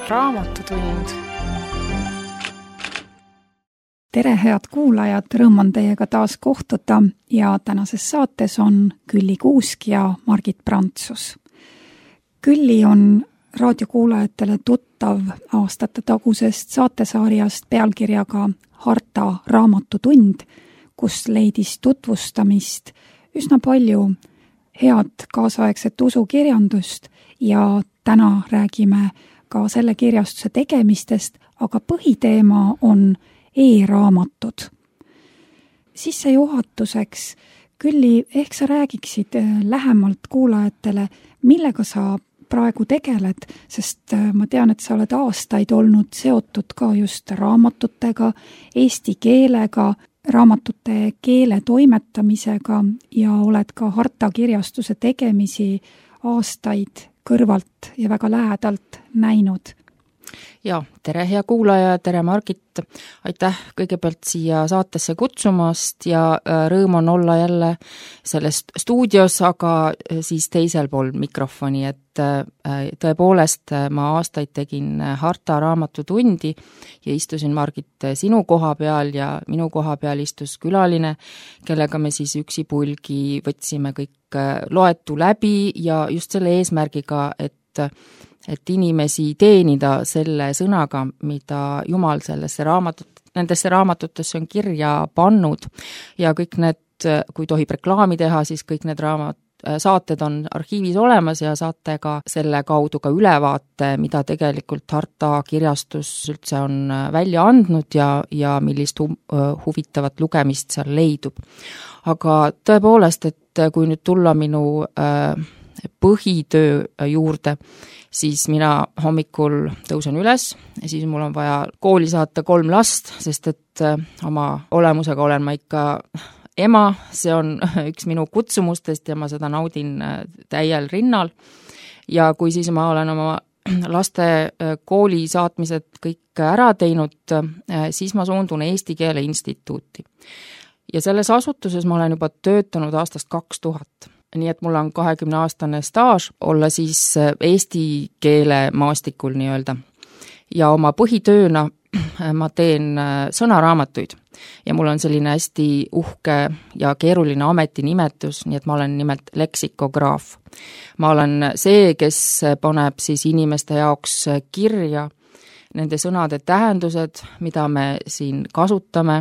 Raamatutund. Tere, head kuulajad, rõõm on teiega taas kohtuda ja tänases saates on Külli Kuusk ja Margit Prantsus. Külli on raadiokuulajatele tuttav aastate tagusest saatesarjast pealkirjaga Harta raamatutund, kus leidis tutvustamist üsna palju head kaasaegset usukirjandust ja täna räägime ka selle kirjastuse tegemistest, aga põhiteema on e-raamatud. Sissejuhatuseks, Külli, ehk sa räägiksid lähemalt kuulajatele, millega sa praegu tegeled, sest ma tean, et sa oled aastaid olnud seotud ka just raamatutega, eesti keelega, raamatute keele toimetamisega ja oled ka Harta kirjastuse tegemisi aastaid kõrvalt ja väga lähedalt näinud. Ja, tere hea kuulaja, tere Margit, aitäh kõigepealt siia saatesse kutsumast ja rõõm on olla jälle selles stuudios, aga siis teisel pool mikrofoni, et tõepoolest ma aastaid tegin Harta raamatutundi ja istusin Margit sinu koha peal ja minu koha peal istus külaline, kellega me siis üksipulgi võtsime kõik loetu läbi ja just selle eesmärgiga, et inimesi teenida selle sõnaga, mida Jumal nendesse raamatutesse on kirja pannud ja kõik need, kui tohib reklaami teha, siis kõik need saated on arhiivis olemas ja saate ka selle kaudu ka ülevaate, mida tegelikult Harta kirjastus üldse on välja andnud ja millist huvitavat lugemist seal leidub. Aga tõepoolest, et kui nüüd tulla minu põhitöö juurde, siis mina hommikul tõusen üles ja siis mul on vaja kooli saata 3 last, sest et oma olemusega olen ma ikka ema, see on üks minu kutsumustest ja ma seda naudin täiel rinnal. Ja kui siis ma olen oma laste kooli saatmised kõik ära teinud, siis ma suundun Eesti Keele Instituuti. Ja selles asutuses ma olen juba töötanud aastast 2000. Nii et mul on 20-aastane staaž olla siis eesti keele maastikul nii-öelda. Ja oma põhitööna ma teen sõnaraamatuid ja mul on selline hästi uhke ja keeruline ametinimetus, nii et ma olen nimelt leksikograaf. Ma olen see, kes paneb siis inimeste jaoks kirja nende sõnade tähendused, mida me siin kasutame,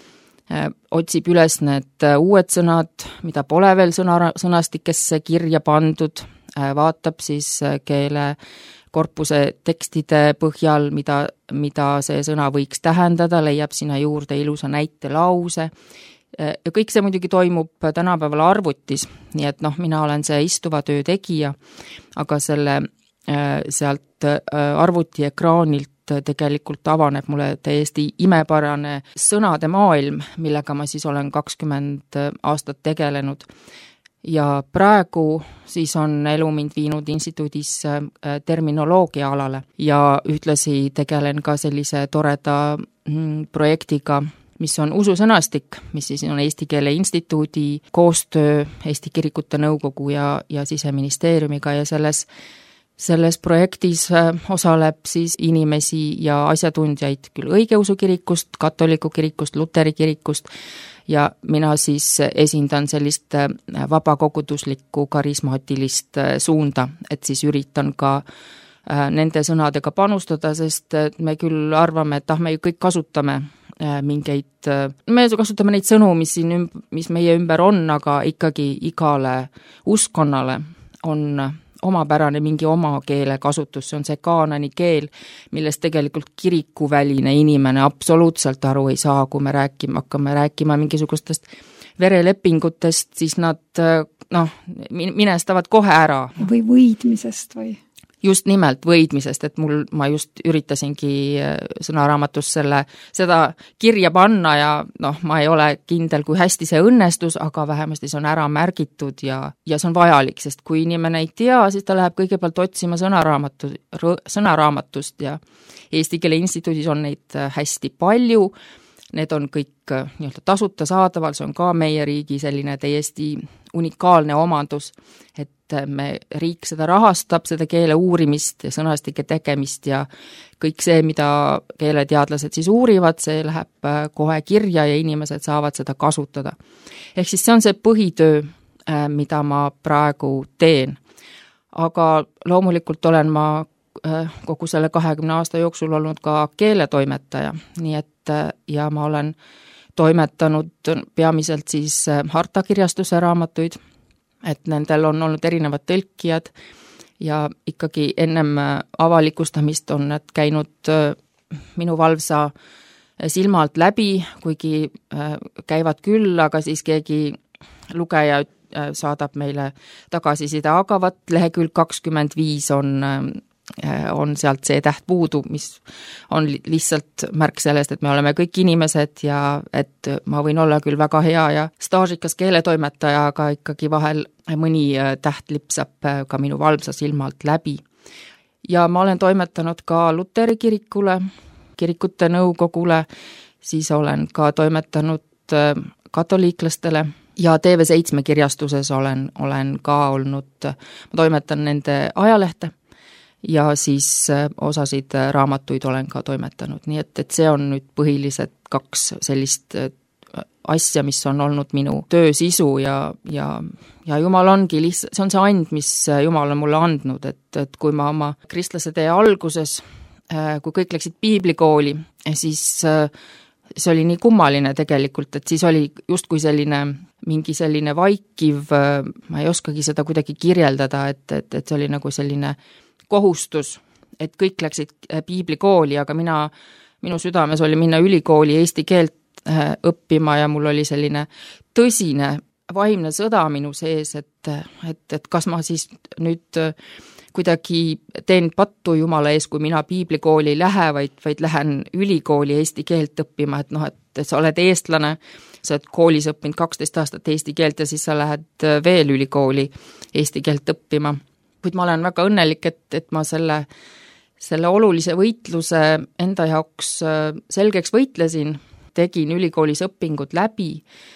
otsib üles need uued sõnad, mida pole veel sõnastikesse kirja pandud, vaatab siis keelekorpuse tekstide põhjal, mida see sõna võiks tähendada, leiab sinna juurde ilusa näitelause. Ja kõik see muidugi toimub tänapäeval arvutis, nii et mina olen see istuva töö tegija, aga sealt arvuti ekraanilt tegelikult avaneb mulle täiesti imepärane sõnade maailm, millega ma siis olen 20 aastat tegelenud. Ja praegu siis on elu mind viinud instituudis terminoloogia alale ja ühtlasi tegelen ka sellise toreda projektiga, mis on ususõnastik, mis siis on Eesti Keele Instituudi koostöö Eesti Kirikute Nõukogu ja Siseministeeriumiga ja selles projektis osaleb siis inimesi ja asjatundjaid küll õigeusu kirikust, katoliku kirikust, luteri kirikust ja mina siis esindan sellist vabakoguduslikku karismaatilist suunda, et siis üritan ka nende sõnadega panustada, sest me küll arvame, et me ju kõik kasutame me kasutame neid sõnu, mis meie ümber on, aga ikkagi igale uskonnale on omapärane mingi oma keele kasutus, see on see kaanani keel, millest tegelikult kirikuväline inimene absoluutselt aru ei saa, kui me hakkame rääkima mingisugustest verelepingutest, siis nad minestavad kohe ära. Või võidmisest või? Just nimelt võidmisest, et ma just üritasingi sõnaraamatus seda kirja panna ja ma ei ole kindel, kui hästi see õnnestus, aga vähemasti see on ära märgitud ja see on vajalik, sest kui inimene ei tea, siis ta läheb kõigepealt otsima sõnaraamatust ja Eesti Keele Instituudis on neid hästi palju. Need on kõik tasuta saadaval, see on ka meie riigi selline täiesti unikaalne omandus, et riik seda rahastab, seda keele uurimist ja sõnastike tegemist ja kõik see, mida keeleteadlased siis uurivad, see läheb kohe kirja ja inimesed saavad seda kasutada. Ehk siis see on see põhitöö, mida ma praegu teen. Aga loomulikult olen ma kogu selle 20 aasta jooksul olnud ka keeletoimetaja, nii et ja ma olen toimetanud peamiselt siis hartakirjastuse raamatuid, et nendel on olnud erinevad tõlkijad ja ikkagi ennem avalikustamist on nad käinud minu valvsa silma alt läbi, kuigi käivad küll, aga siis keegi lugeja saadab meile tagasiside, aga vat lehekülg 25 on sealt see täht puudu, mis on lihtsalt märk sellest, et me oleme kõik inimesed ja et ma võin olla küll väga hea ja staažikas keeletoimetaja, aga ikkagi vahel mõni täht lipsab ka minu valvsa silmalt läbi. Ja ma olen toimetanud ka Luteri kirikule, kirikute nõukogule, siis olen ka toimetanud katoliiklastele ja TV7 kirjastuses olen ka olnud, ma toimetan nende ajalehte ja siis osasid raamatuid olen ka toimetanud, nii et see on nüüd põhilised 2 sellist asja, mis on olnud minu töö sisu ja Jumal ongi lihtsalt, see on see and, mis Jumal on mulle andnud, et kui ma oma kristlase tee alguses, kui kõik läksid piiblikooli, siis see oli nii kummaline tegelikult, et siis oli justkui mingi selline vaikiv, ma ei oskagi seda kuidagi kirjeldada, et see oli nagu selline kohustus, et kõik läksid piiblikooli, aga minu südames oli minna ülikooli eesti keelt õppima ja mul oli selline tõsine vaimne sõda minu sees, et kas ma siis nüüd kuidagi teen pattu Jumala ees, kui mina piiblikooli ei lähe, vaid lähen ülikooli eesti keelt õppima, et sa oled eestlane, sa oled koolis õppinud 12 aastat eesti keelt ja siis sa lähed veel ülikooli eesti keelt õppima. Kuid ma olen väga õnnelik, et ma selle olulise võitluse enda jaoks selgeks võitlesin, tegin ülikoolis õpingud läbi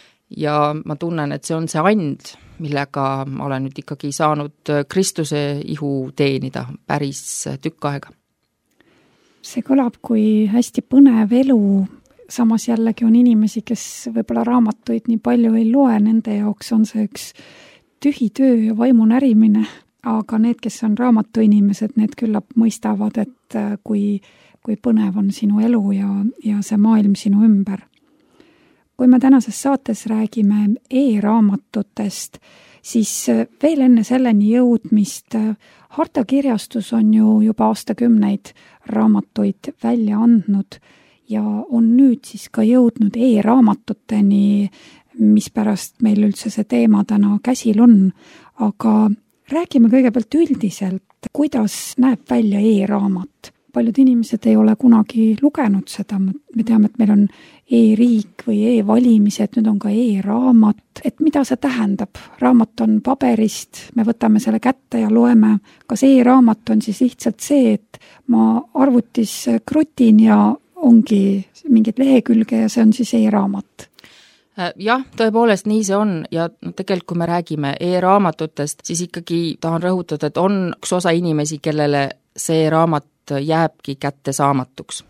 ja ma tunnen, et see on see and, millega ma olen nüüd ikkagi saanud Kristuse ihu teenida päris tükk aega. See kõlab kui hästi põnev elu, samas jällegi on inimesi, kes võib-olla raamatuid nii palju ei loe, nende jaoks on see üks tühi töö ja vaimu närimine, aga need, kes on raamatuinimesed, need küllap mõistavad, et kui põnev on sinu elu ja see maailm sinu ümber. Kui me tänases saates räägime e-raamatutest, siis veel enne selleni jõudmist hartakirjastus on ju juba aastakümneid raamatuid välja andnud ja on nüüd siis ka jõudnud e-raamatuteni, mispärast meil üldse see teema täna käsil on, aga räägime kõigepealt üldiselt, kuidas näeb välja e-raamat. Paljud inimesed ei ole kunagi lugenud seda, me teame, et meil on e-riik või e-valimised, nüüd on ka e-raamat, et mida see tähendab? Raamat on paberist, me võtame selle kätte ja loeme, kas e-raamat on siis lihtsalt see, et ma arvutis krutin ja ongi mingid lehekülge ja see on siis e-raamat? Jah, tõepoolest nii see on ja tegelikult kui me räägime e-raamatutest, siis ikkagi tahan rõhutada, et on üks osa inimesi, kellele see raamat jääbki kättesaamatuks.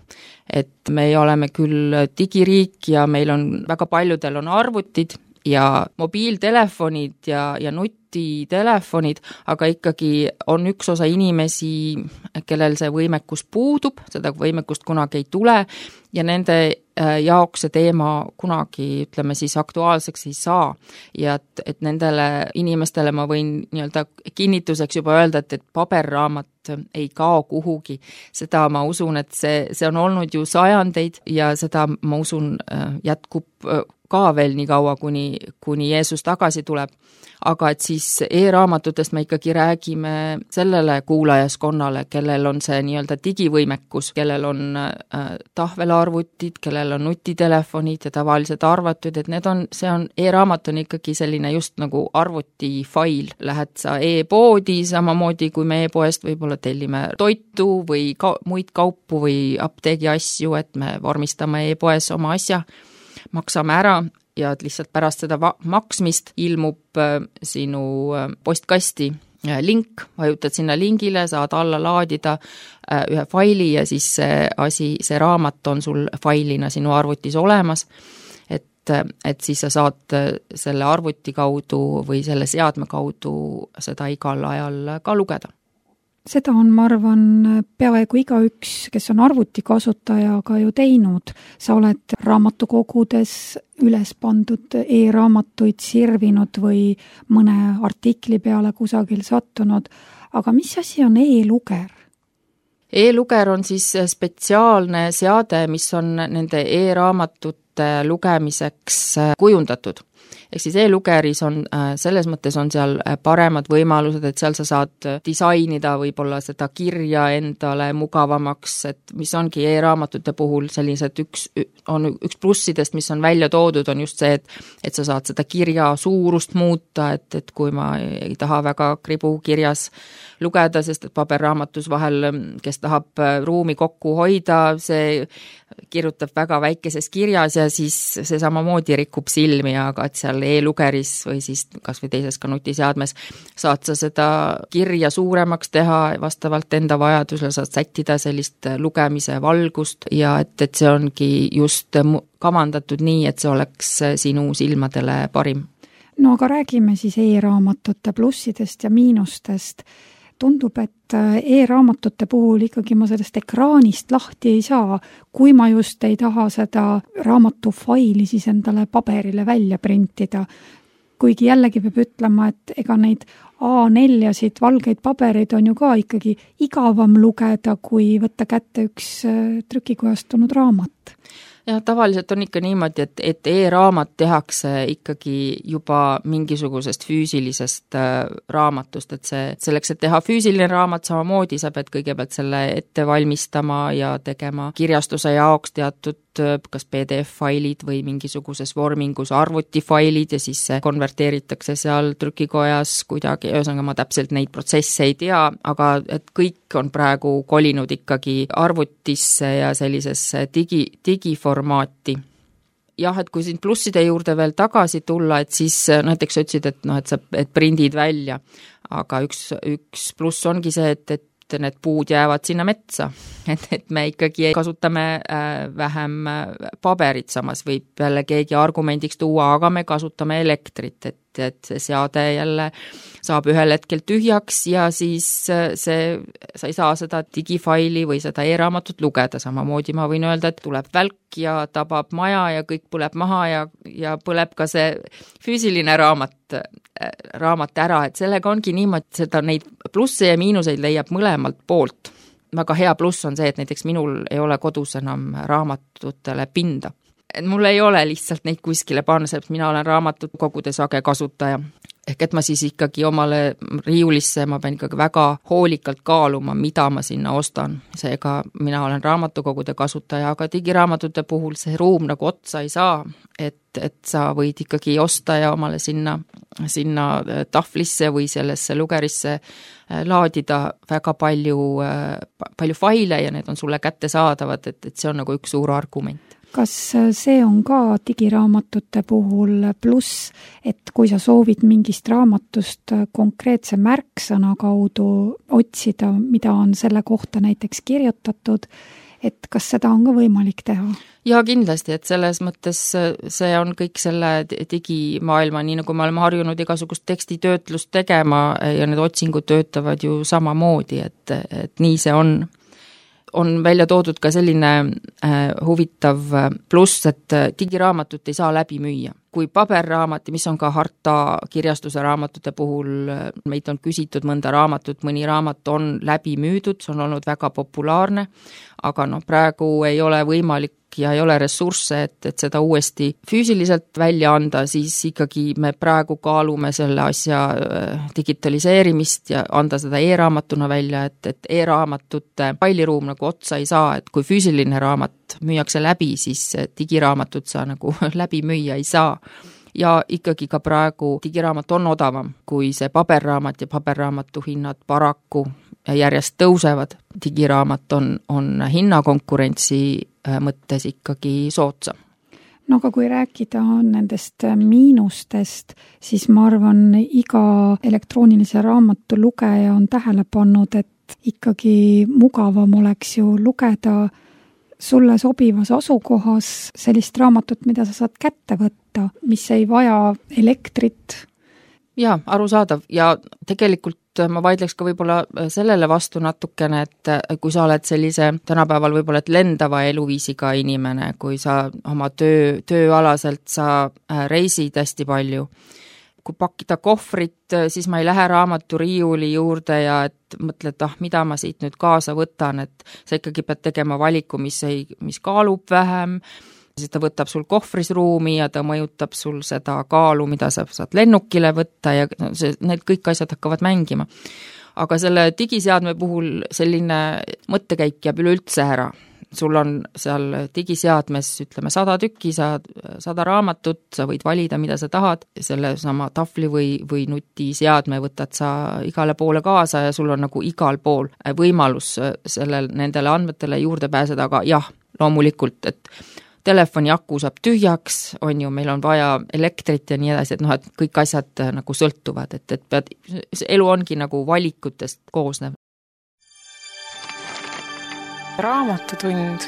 Et me oleme küll digiriik ja meil on väga paljudel on arvutid ja mobiiltelefonid ja nutitelefonid, aga ikkagi on üks osa inimesi, kellel see võimekus puudub, seda võimekust kunagi ei tule ja nende jaoks see teema kunagi, ütleme siis, aktuaalseks ei saa. Ja et nendele inimestele ma võin nii-öelda kinnituseks juba öelda, et paberraamat ei kao kuhugi. Seda ma usun, et see on olnud ju sajandeid ja seda ma usun jätkub ka veel nii kaua, kuni Jeesus tagasi tuleb. Aga et siis e-raamatutest me ikkagi räägime sellele kuulajaskonnale, kellel on see nii-öelda digivõimekus, kellel on tahvelarvutid, kellel on nutitelefonid ja tavalised arvutud, et e-raamat on ikkagi selline just nagu arvutifail. Lähed sa e-poodi, samamoodi kui me e-poest võib-olla tellime toitu või muid kaupu või apteegi asju, et me vormistame e-poes oma asja, maksame ära ja lihtsalt pärast seda maksmist ilmub sinu postkasti link, vajutad sinna lingile, saad alla laadida ühe faili ja siis see raamat on sul failina sinu arvutis olemas, et siis sa saad selle arvuti kaudu või selle seadme kaudu seda igal ajal ka lugeda. Seda on, ma arvan, peaaegu igaüks, kes on arvutikasutaja ka ju teinud. Sa oled raamatukogudes üles pandud e-raamatuid sirvinud või mõne artikli peale kusagil sattunud. Aga mis asi on e-luger? E-luger on siis spetsiaalne seade, mis on nende e-raamatute lugemiseks kujundatud. Ehk siis e-lugeris on, selles mõttes on seal paremad võimalused, et seal sa saad disainida võib-olla seda kirja endale mugavamaks, et mis ongi e-raamatute puhul sellised üks plussidest, mis on välja toodud, on just see, et sa saad seda kirja suurust muuta, et kui ma ei taha väga kribukirjas lugeda, sest et paberraamatus vahel, kes tahab ruumi kokku hoida, see kirjutab väga väikeses kirjas ja siis see samamoodi rikub silmi, aga et seal e-lugeris või siis kas või teises ka nutiseadmes saad sa seda kirja suuremaks teha, vastavalt enda vajadusele saad sättida sellist lugemise valgust ja et see ongi just kavandatud nii, et see oleks sinu silmadele parim. No aga räägime siis e-raamatute plussidest ja miinustest. Tundub, et e-raamatute puhul ikkagi ma sellest ekraanist lahti ei saa, kui ma just ei taha seda raamatufaili siis endale paberile välja printida. Kuigi jällegi peab ütlema, et ega neid A4-sid, valgeid pabereid on ju ka ikkagi igavam lugeda, kui võtta kätte üks trükikojast tulnud raamat. Ja tavaliselt on ikka niimoodi, et e-raamat tehakse ikkagi juba mingisugusest füüsilisest raamatust, et selleks, et teha füüsiline raamat samamoodi, sa pead kõigepealt selle ette valmistama ja tegema kirjastuse jaoks teatud kas PDF-failid või mingisuguses vormingus arvutifailid ja siis see konverteeritakse seal trükikojas kuidagi, ühesõnaga ma täpselt neid protsesse ei tea, aga et kõik on praegu kolinud ikkagi arvutisse ja sellisesse digiformaati. Jah, et kui siin plusside juurde veel tagasi tulla, et siis näiteks ütlesid, et prindid välja, aga üks pluss ongi see, et need puud jäävad sinna metsa, et me ikkagi kasutame vähem paberit, samas võib jälle keegi argumendiks tuua, aga me kasutame elektrit, et see seade jälle saab ühel hetkel tühjaks ja siis sa ei saa seda digifaili või seda e-raamatut lugeda, samamoodi ma võin öelda, et tuleb välk ja tabab maja ja kõik põleb maha ja põleb ka see füüsiline raamat ära, et sellega ongi niimoodi, seda neid plusse ja miinuseid leiab mõlemalt poolt. Väga hea pluss on see, et näiteks minul ei ole kodus enam raamatutele pinda. Et mul ei ole lihtsalt neid kuskile panna, sest mina olen raamatukogude sage kasutaja. Ehk et ma siis ikkagi omale riiulisse, ma pean ikkagi väga hoolikalt kaaluma, mida ma sinna ostan. Seega mina olen raamatukogude kasutaja, aga digiraamatute puhul see ruum nagu otsa ei saa, et sa võid ikkagi osta ja omale sinna tahvlisse või sellesse lugerisse laadida väga palju faile ja need on sulle kättesaadavad, et see on nagu üks suur argument. Kas see on ka digiraamatute puhul pluss, et kui sa soovid mingist raamatust konkreetse märksõna kaudu otsida, mida on selle kohta näiteks kirjutatud, et kas seda on ka võimalik teha? Ja kindlasti, et selles mõttes see on kõik selle digimaailma, nii nagu me oleme harjunud igasugust tekstitöötlust tegema ja need otsingud töötavad ju samamoodi, et nii see on. On välja toodud ka selline huvitav pluss, et digiraamatut ei saa läbi müüa. Kui paberraamat, mis on ka harta kirjastuse raamatute puhul, meid on küsitud mõnda raamatut, mõni raamat on läbi müüdud, see on olnud väga populaarne, aga praegu ei ole võimalik ja ei ole ressursse, et seda uuesti füüsiliselt välja anda, siis ikkagi me praegu kaalume selle asja digitaliseerimist ja anda seda e-raamatuna välja, et e-raamatute failiruum nagu otsa ei saa, et kui füüsiline raamat müüakse läbi, siis digiraamatut sa nagu läbi müüa ei saa. Ja ikkagi ka praegu digiraamat on odavam, kui see paberraamat ja paberraamatu hinnad paraku järjest tõusevad. Digiraamat on hinnakonkurentsi mõttes ikkagi sootsa. no aga kui rääkida nendest miinustest, siis ma arvan, iga elektroonilise raamatu lugeja on tähele pannud, et ikkagi mugavam oleks ju lugeda sulle sobivas asukohas sellist raamatut, mida sa saad kätte võtta, mis ei vaja elektrit. Jaa, arusaadav ja tegelikult ma vaidleks ka võib-olla sellele vastu natukene, et kui sa oled sellise tänapäeval võib-olla et lendava eluviisiga inimene, kui sa oma tööalaselt sa reisid hästi palju, kui pakkida kohvrit, siis ma ei lähe raamaturiiuli juurde ja et mõtled, mida ma siit nüüd kaasa võtan, et sa ikkagi pead tegema valiku, mis kaalub vähem, siis ta võtab sul kohvris ruumi ja ta mõjutab sul seda kaalu, mida sa saad lennukile võtta ja need kõik asjad hakkavad mängima. Aga selle digiseadme puhul selline mõttekäik jääb üleüldse ära. Sul on seal digiseadmes, ütleme, 100 tükki, 100 raamatut, sa võid valida, mida sa tahad, selle sama tahvli või nutiseadme võtad sa igale poole kaasa ja sul on nagu igal pool võimalus nendele andmetele juurde pääseda, aga jah, loomulikult, et telefoni aku saab tühjaks, on ju, meil on vaja elektrit ja nii edasi, et et kõik asjad nagu sõltuvad, et elu ongi nagu valikutest koosnev. Raamatutund.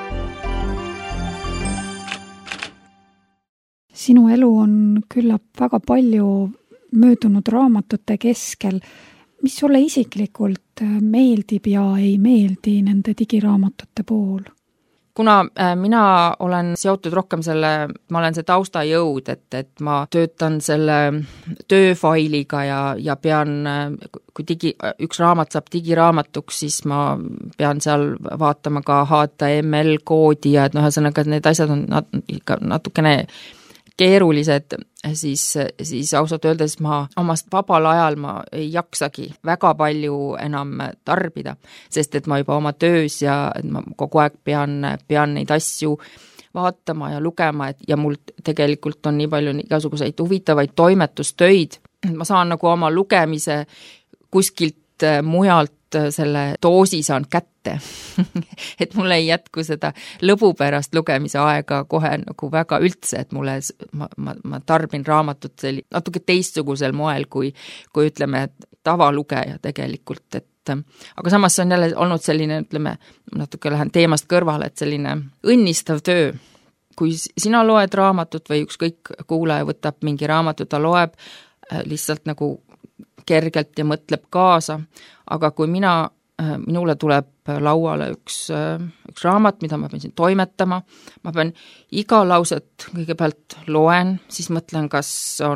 Sinu elu on küllap väga palju möödunud raamatute keskel. Mis sulle isiklikult meeldib ja ei meeldi nende digiraamatute puhul? Kuna mina olen seotud rohkem ma olen see taustajõud, et ma töötan selle tööfailiga ja pean, kui üks raamat saab digiraamatuks, siis ma pean seal vaatama ka HTML-koodi ja et ühesõnaga need asjad on natukene keerulised, siis ausalt öeldes ma omast vabal ajal ma ei jaksagi väga palju enam tarbida, sest et ma juba oma töös ja ma kogu aeg pean neid asju vaatama ja lugema, ja mul tegelikult on nii palju igasuguseid huvitavaid toimetustöid, ma saan nagu oma lugemise kuskilt mujalt selle doosi saan kätte et mulle ei jätku seda lõbupärast lugemise aega kohe nagu väga üldse, et ma tarbin raamatut natuke teistsugusel moel kui ütleme tavalugeja tegelikult, et aga samas see on jälle olnud selline, ütleme, natuke lähen teemast kõrvale, et selline õnnistav töö. Kui sina loed raamatut või ükskõik kuulaja võtab mingi raamatu, ta loeb lihtsalt nagu kergelt ja mõtleb kaasa, aga kui minule tuleb lauale üks raamat, mida ma pean siin toimetama, ma pean iga lauset kõigepealt loen, siis mõtlen, kas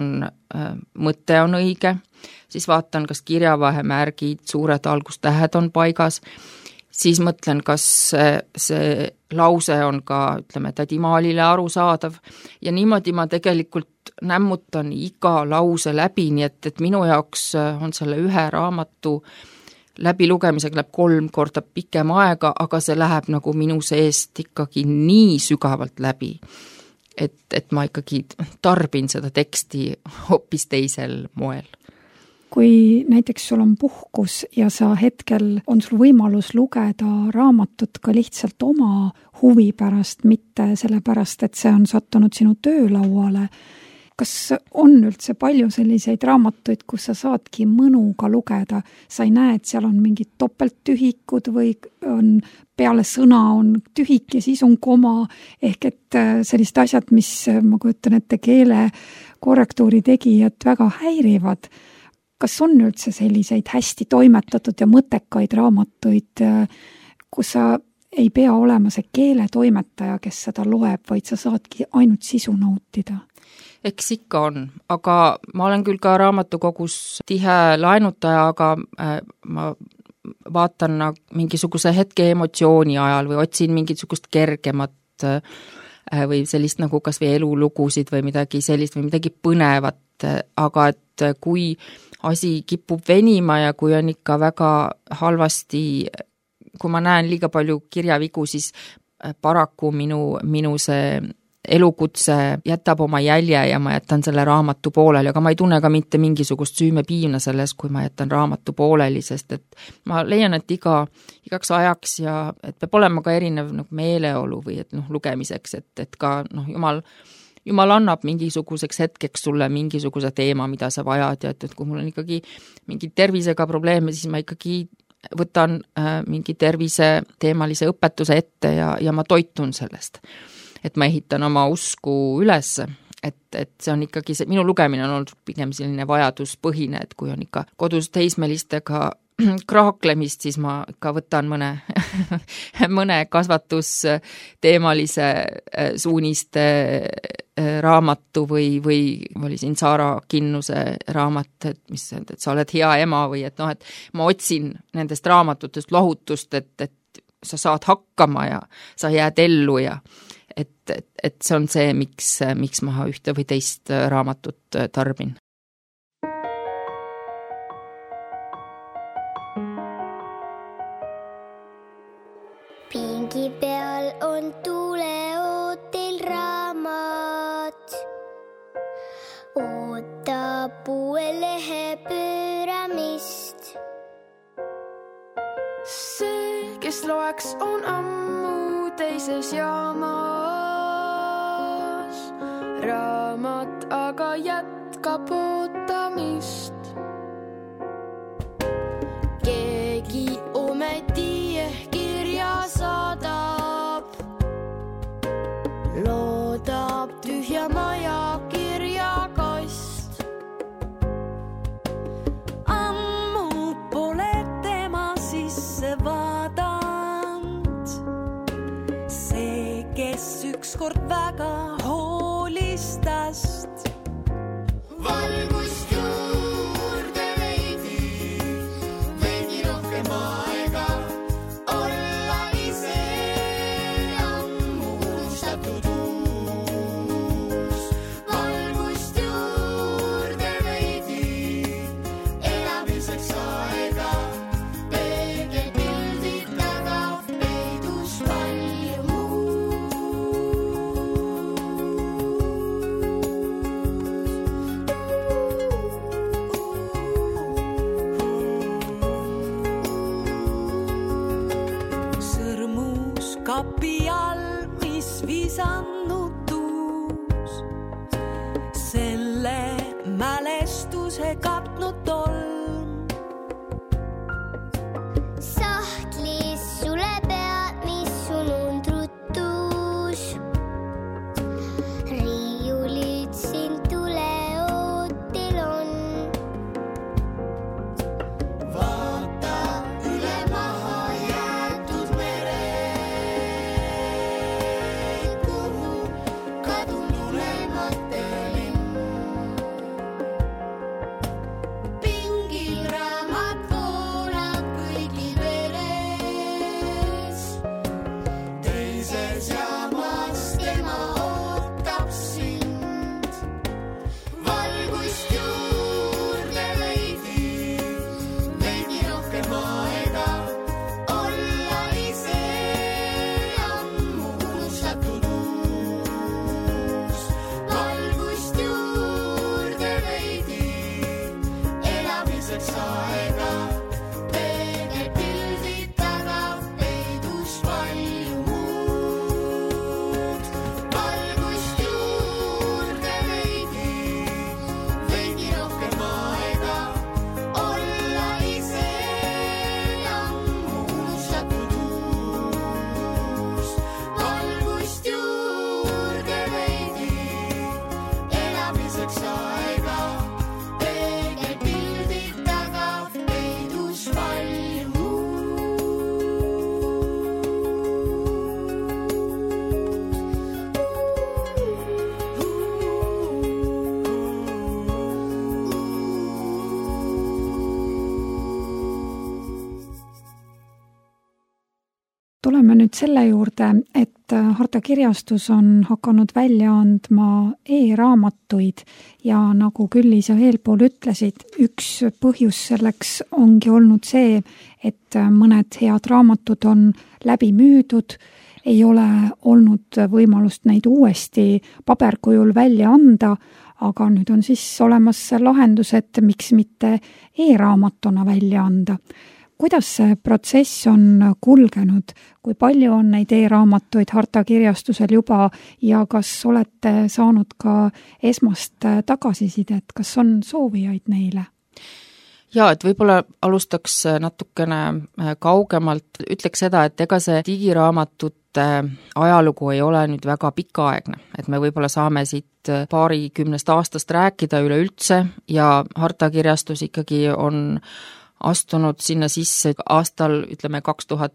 mõte on õige, siis vaatan, kas kirjavahemärgid, suured algustähed on paigas, siis mõtlen, kas see lause on ka, ütleme, tädimaalile arusaadav ja niimoodi ma tegelikult nämmutan iga lause läbi, nii et minu jaoks on selle ühe raamatu läbilugemisega läheb 3 korda pikem aega, aga see läheb nagu minu seest ikkagi nii sügavalt läbi, et ma ikkagi tarbin seda teksti hoopis teisel moel. Kui näiteks sul on puhkus ja sa hetkel on sul võimalus lugeda raamatut ka lihtsalt oma huvi pärast, mitte sellepärast, et see on sattunud sinu töölauale, kas on üldse palju selliseid raamatuid, kus sa saadki mõnuga lugeda, sa ei näe, et seal on mingid topelttühikud või on peale sõna on tühik ja siis on koma, ehk et sellised asjad, mis ma kujutan ette keele korrektuuri tegijad väga häirivad. Kas on üldse selliseid hästi toimetatud ja mõttekaid raamatuid, kus sa ei pea olema see keeletoimetaja, kes seda loeb, vaid sa saadki ainult sisu nautida? Eks ikka on, aga ma olen küll ka raamatukogus tihe laenutaja, aga ma vaatan mingisuguse hetke emotsiooni ajal või otsin mingisugust kergemat või sellist nagu kas või elulugusid või midagi sellist või midagi põnevat, aga et kui asi kipub venima ja kui on ikka väga halvasti, kui ma näen liiga palju kirjavigu, siis paraku minu see elukutse jätab oma jälje ja ma jätan selle raamatu pooleli, aga ma ei tunne ka mitte mingisugust süümepiina selles, kui ma jätan raamatu pooleli, sest et ma leian, et igaks ajaks ja et peab olema ka erinev meeleolu või et lugemiseks, et ka Jumal annab mingisuguseks hetkeks sulle mingisuguse teema, mida sa vajad ja et kui mul on ikkagi mingi tervisega probleeme, siis ma ikkagi võtan mingi tervise teemalise õpetuse ette ja ma toitun sellest. Et ma ehitan oma usku üles, et see on ikkagi minu lugemine on olnud pigem selline vajaduspõhine, et kui on ikka kodus teismelistega kraaklemist, siis ma ikka võtan mõne kasvatusteemalise suuniste raamatu või oli siin Saara Kinnuse raamat, et sa oled hea ema või et ma otsin nendest raamatutest lohutust, et sa saad hakkama ja sa jääd ellu ja et see on see, miks ma ühte või teist raamatut tarbin. Pingi peal on tuleootel raamat, ootab uue lehe pööramist. See, kes loeks, on ammu teises jaamas. Raamat aga jätkab ootamist. Keegi ometi kirja saadab, loodab tühja maja kirjakast. Ammu pole tema sisse vaadanud, see, kes ükskord väga hoolis tast. Valgust juurde veidi rohkem aega, olla ise ammu unustatud uus. Valgust juurde veidi, elamiseks aega, peegelpildid taga peidus palju muud. Sõrmus kapi all, mis visanud tuus, selle mälestuse katnud tolm. Sahtlis sule pead, mis sununud ruttus. Riiulid siin tuleootel on. Vaata üle maha jäetud mere, kuhu kadun tulemata linn. Pingil raamat voolab kõigil veres, teises jaamas tema ootab sind. Valgust juurde veidi rohkem aega, olla ise ammu unustatud uus. Valgust juurde veidi, elamiseks aega, peegelpildid taga peidus palju muud. Valgust juurde veidi rohkem aega, olla ise ammu unustatud uus. Valgust juurde veidi, elamiseks aega, peegelpildid taga peidus palju muud. Tuleme nüüd selle juurde, et Harta Kirjastus on hakanud välja andma e-raamatuid ja nagu Külli sa eelpool ütlesid, üks põhjus selleks ongi olnud see, et mõned head raamatud on läbi müüdud ei ole olnud võimalust neid uuesti paberkujul välja anda, aga nüüd on siis olemas lahendus, et miks mitte e-raamatuna välja anda. Kuidas see protsess on kulgenud? Kui palju on neid e-raamatuid Harta kirjastusel juba ja kas olete saanud ka esmast tagasisidet, kas on soovijaid neile? Jaa, et võib-olla alustaks natukene kaugemalt, ütleks seda, et ega see digiraamatute ajalugu ei ole nüüd väga pikaaegne, et me võib-olla saame siit 20 aastast rääkida üleüldse ja Harta kirjastus ikkagi on astunud sinna sisse aastal, ütleme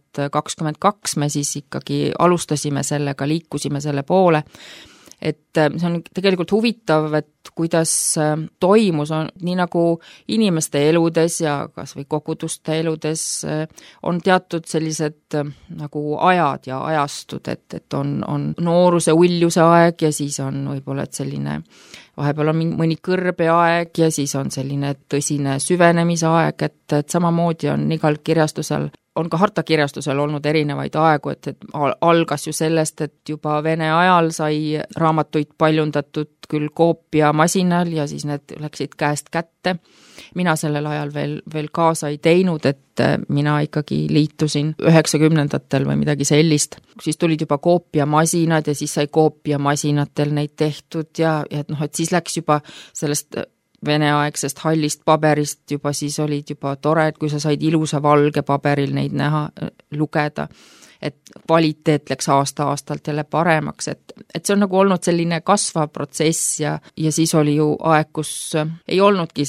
2022, me siis ikkagi alustasime sellega, liikusime selle poole. Et see on tegelikult huvitav, et kuidas toimus, on nii nagu inimeste eludes ja kas või koguduste eludes on teatud sellised nagu ajad ja ajastud, et on nooruse uljuse aeg ja siis on võib-olla et selline, vahepeal on mõni kõrbe aeg ja siis on selline tõsine süvenemise aeg, et samamoodi on igal kirjastusel on ka Harta kirjastusel olnud erinevaid aegu, et algas ju sellest, et juba Vene ajal sai raamatuid paljundatud küll koopiamasinal ja siis need läksid käest kätte. Mina sellel ajal veel kaasa ei teinud, et mina ikkagi liitusin 90-ndatel või midagi sellist. Siis tulid juba koopiamasinad ja siis sai koopiamasinatel neid tehtud ja et siis läks juba sellest veneaegsest hallist paberist juba siis olid juba tore, et kui sa said ilusa valge paberil neid näha, lugeda, et kvaliteet läks aasta-aastalt jälle paremaks, et see on nagu olnud selline kasvav protsess ja siis oli ju aeg, kus ei olnudki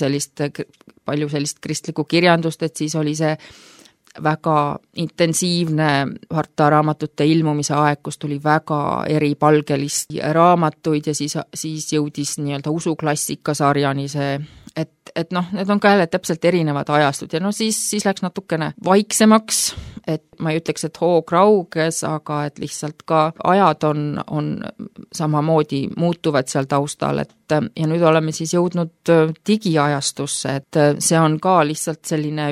palju sellist kristlikku kirjandust, et siis oli see väga intensiivne Harta raamatute ilmumise aeg, kus tuli väga eripalgelist raamatuid ja siis jõudis nii-öelda usuklassika-sarjani see, et need on ka jälle täpselt erinevad ajastud ja siis läks natukene vaiksemaks, et ma ei ütleks, et hoog rauges, aga et lihtsalt ka ajad on samamoodi muutuvad seal taustal, et ja nüüd oleme siis jõudnud digiajastusse, et see on ka lihtsalt selline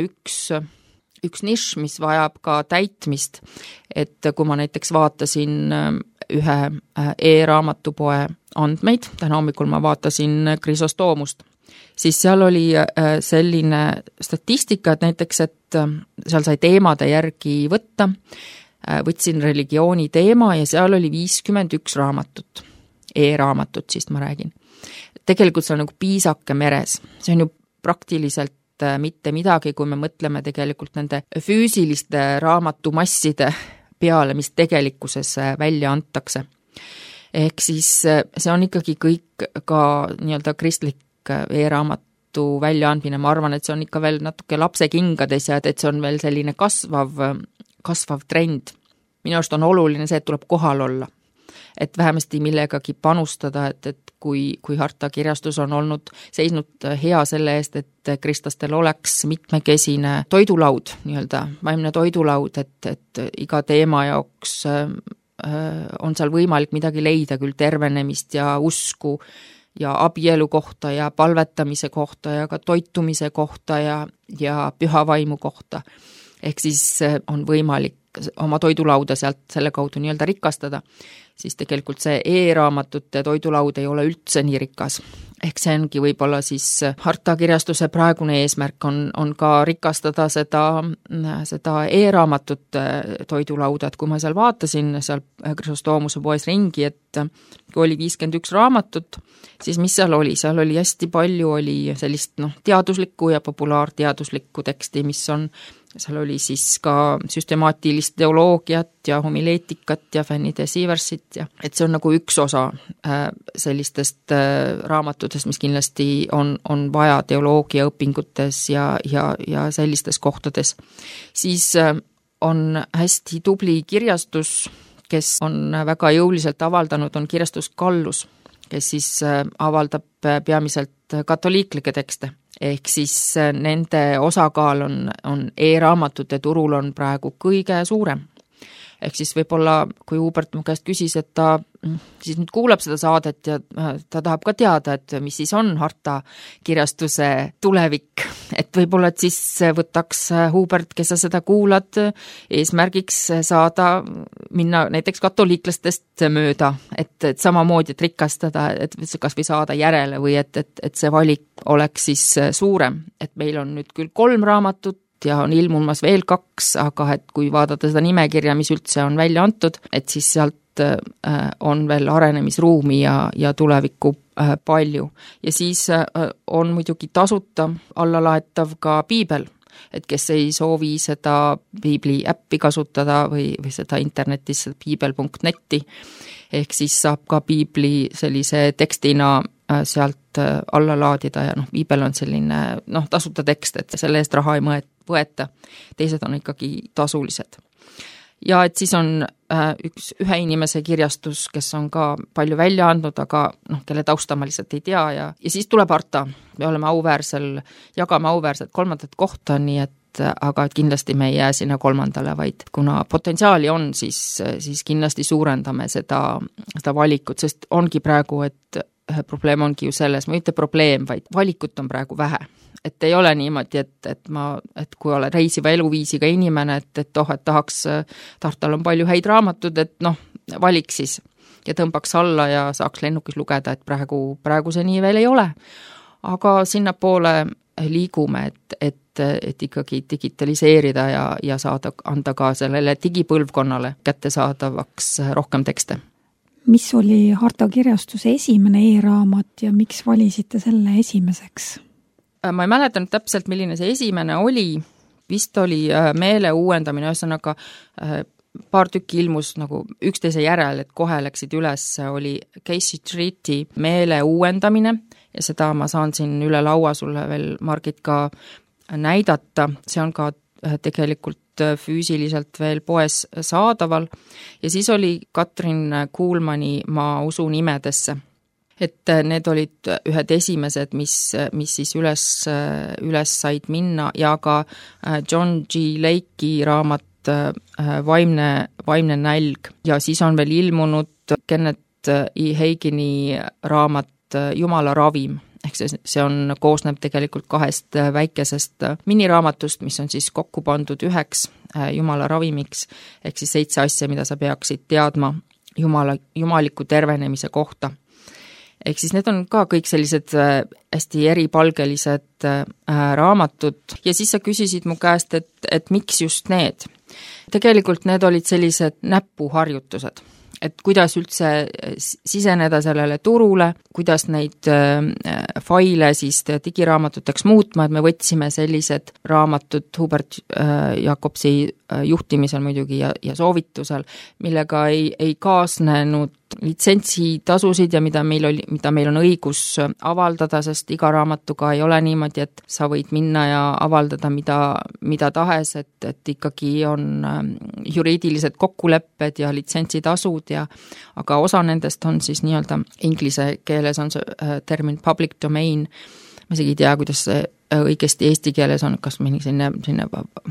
üks nišš, mis vajab ka täitmist, et kui ma näiteks vaatasin ühe e-raamatupoe andmeid, täna hommikul ma vaatasin Krisostoomust, siis seal oli selline statistika, et näiteks, et seal sai teemade järgi võtta, võtsin religiooni teema ja seal oli 51 raamatut, e-raamatut siis ma räägin. Tegelikult see on nagu piisake meres, see on ju praktiliselt mitte midagi, kui me mõtleme tegelikult nende füüsiliste raamatumasside peale, mis tegelikkuses välja antakse. Ehk siis see on ikkagi kõik ka nii-öelda kristlik e-raamatu väljaandmine, ma arvan, et see on ikka veel natuke lapse kingades ja et see on veel selline kasvav trend. Minu arust on oluline see, et tuleb kohal olla. Et vähemasti millegagi panustada, et kui Harta kirjastus on seisnud hea selle eest, et kristlastel oleks mitmekesine toidulaud, nii-öelda vaimne toidulaud, et iga teema jaoks on seal võimalik midagi leida, küll tervenemist ja usku ja abielu kohta ja palvetamise kohta ja ka toitumise kohta ja pühavaimu kohta. Ehk siis on võimalik oma toidulauda sealt selle kaudu nii-öelda rikastada, siis tegelikult see e-raamatute toidulaud ei ole üldse nii rikas. Ehk see ongi võib-olla siis Harta kirjastuse praegune eesmärk on ka rikastada seda e-raamatute toidulauda, et kui ma seal vaatasin seal Krisostoomuse poes ringi, et kui oli 51 raamatut, siis mis seal oli? Seal oli hästi palju oli sellist teaduslikku ja populaarteaduslikku teksti, mis on seal oli siis ka süstemaatilist teoloogiat ja homileetikat ja Fanny de Sieversit ja et see on nagu üks osa sellistest raamatutest, mis kindlasti on vaja teoloogia õpingutes ja sellistes kohtades. Siis on hästi tubli kirjastus, kes on väga jõuliselt avaldanud, on kirjastus Kallus, kes siis avaldab peamiselt katoliiklikke tekste. Ehk siis nende osakaal on e-raamatute turul on praegu kõige suurem. ehk siis võib-olla, kui Hubert mu käest küsis, et ta siis nüüd kuulab seda saadet ja ta tahab ka teada, et mis siis on Harta kirjastuse tulevik, et võib-olla, et siis võtaks Hubert, kes sa seda kuulad, eesmärgiks saada, minna näiteks katoliiklastest mööda, et samamoodi, et rikastada, et kas või saada järele või et see valik oleks siis suurem, et meil on nüüd küll 3 raamatut, ja on ilmumas veel 2, aga et kui vaadata seda nimekirja, mis üldse on välja antud, et siis sealt on veel arenemisruumi ja tulevikku palju. Ja siis on muidugi tasuta allalaetav ka piibel, et kes ei soovi seda piibli äppi kasutada või seda internetis, piibel.netti, ehk siis saab ka piibli sellise tekstina sealt alla laadida ja piibel on selline tasuta tekst, et selle eest raha ei võeta, teised on ikkagi tasulised. Ja et siis on ühe inimese kirjastus, kes on ka palju välja andnud, aga kelle tausta ma lihtsalt ei tea ja siis tuleb Harta. Me oleme jagame auväärselt 3. kohta, nii et aga kindlasti me ei jää sinna 3., vaid kuna potentsiaali on, siis kindlasti suurendame seda valikut, sest ongi praegu, et probleem ongi ju selles, ma ei ütle probleem, vaid valikut on praegu vähe. Et ei ole niimoodi, et kui olen reisiva eluviisiga inimene, et tahaks, Tartal on palju häid raamatud, et valik siis ja tõmbaks alla ja saaks lennukis lugeda, et praegu see nii veel ei ole. Aga sinnapoole liigume, et ikkagi digitaliseerida ja anda ka sellele digipõlvkonnale kättesaadavaks rohkem tekste. Mis oli Harta kirjastuse esimene e-raamat ja miks valisite selle esimeseks? Ma ei mäleta nüüd täpselt, milline see esimene oli, vist oli meele uuendamine, ühesõnaga paar tükki ilmus nagu üksteise järel, et kohe läksid üles, oli Casey Treaty meele uuendamine ja seda ma saan siin üle laua sulle veel, Margit, ka näidata, see on ka tegelikult füüsiliselt veel poes saadaval ja siis oli Katrin Kuulmani Ma usun imedesse. Et need olid ühed esimesed, mis siis üles said minna ja ka John G. Lake'i raamat Vaimne nälg ja siis on veel ilmunud Kenneth E. Hagini raamat Jumala ravim, ehk see koosneb tegelikult 2 väikesest miniraamatust, mis on siis kokku pandud üheks Jumala ravimiks, ehk siis 7 asja, mida sa peaksid teadma jumaliku tervenemise kohta. Ehk siis need on ka kõik sellised hästi eripalgelised raamatud ja siis sa küsisid mu käest, et miks just need. Tegelikult need olid sellised näpuharjutused, et kuidas üldse siseneda sellele turule, kuidas neid faile siis digiraamatuteks muutma, et me võtsime sellised raamatud Hubert Jakobsi juhtimisel muidugi ja soovitusel, millega ei kaasnenud litsentsitasusid ja mida meil on õigus avaldada, sest iga raamatuga ei ole niimoodi, et sa võid minna ja avaldada mida tahes, et ikkagi on juriidilised kokkulepped ja litsentsitasud aga osa nendest on siis nii-öelda inglise keeles on see termin public domain, ma isegi ei tea, kuidas see õigesti eesti keeles on, kas mingi selline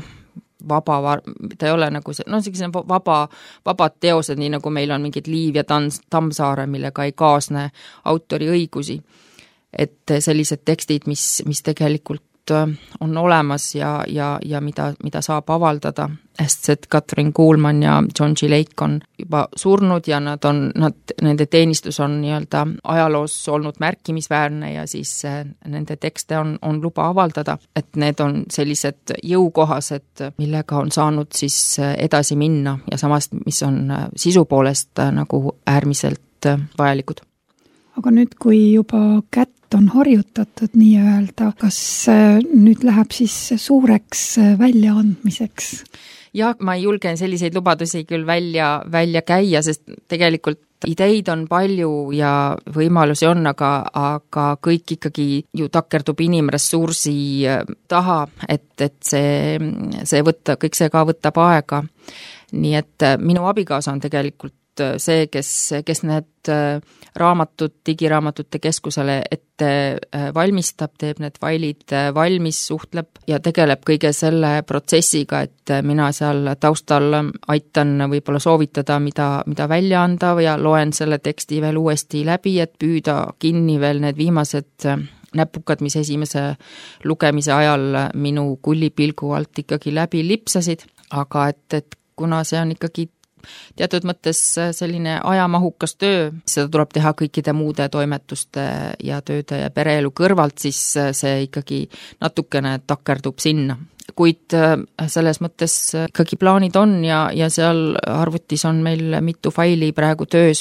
ta ei ole nagu see, vabad teosed, nii nagu meil on mingid Liiv ja Tammsaare, millega ei kaasne autori õigusi. Et sellised tekstid, mis tegelikult on olemas ja mida saab avaldada, sest et Katrin Kuulman ja John G. Lake on juba surnud ja nende teenistus on nii-öelda ajaloos olnud märkimisväärne ja siis nende tekste on luba avaldada, et need on sellised jõukohased, millega on saanud siis edasi minna ja samas, mis on sisu poolest nagu äärmiselt vajalikud. Aga nüüd, kui juba kätt on harjutatud nii-öelda, kas nüüd läheb siis suureks väljaandmiseks? Jah, ma ei julge selliseid lubadusi küll välja käia, sest tegelikult ideid on palju ja võimalusi on, aga kõik ikkagi ju takerdub inimressursi taha, et see võtta, kõik see ka võtab aega. Nii et minu abikaasa on tegelikult see, kes need raamatud digiraamatute keskusele ette valmistab, teeb need failid valmis, suhtleb ja tegeleb kõige selle protsessiga, et mina seal taustal aitan võib-olla soovitada, mida välja anda ja loen selle teksti veel uuesti läbi, et püüda kinni veel need viimased näpukad, mis esimese lugemise ajal minu kullipilgu alt ikkagi läbi lipsasid, aga et kuna see on ikkagi teatud mõttes selline ajamahukas töö, seda tuleb teha kõikide muude toimetuste ja tööde ja pereelu kõrvalt, siis see ikkagi natukene takerdub sinna. Kuid selles mõttes ikkagi plaanid on ja seal arvutis on meil mitu faili praegu töös,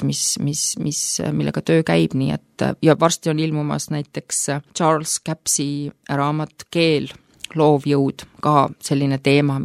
millega töö käib, nii et ja varsti on ilmumas näiteks Charles Cappsi raamat Keel, loovjõud, ka selline teema,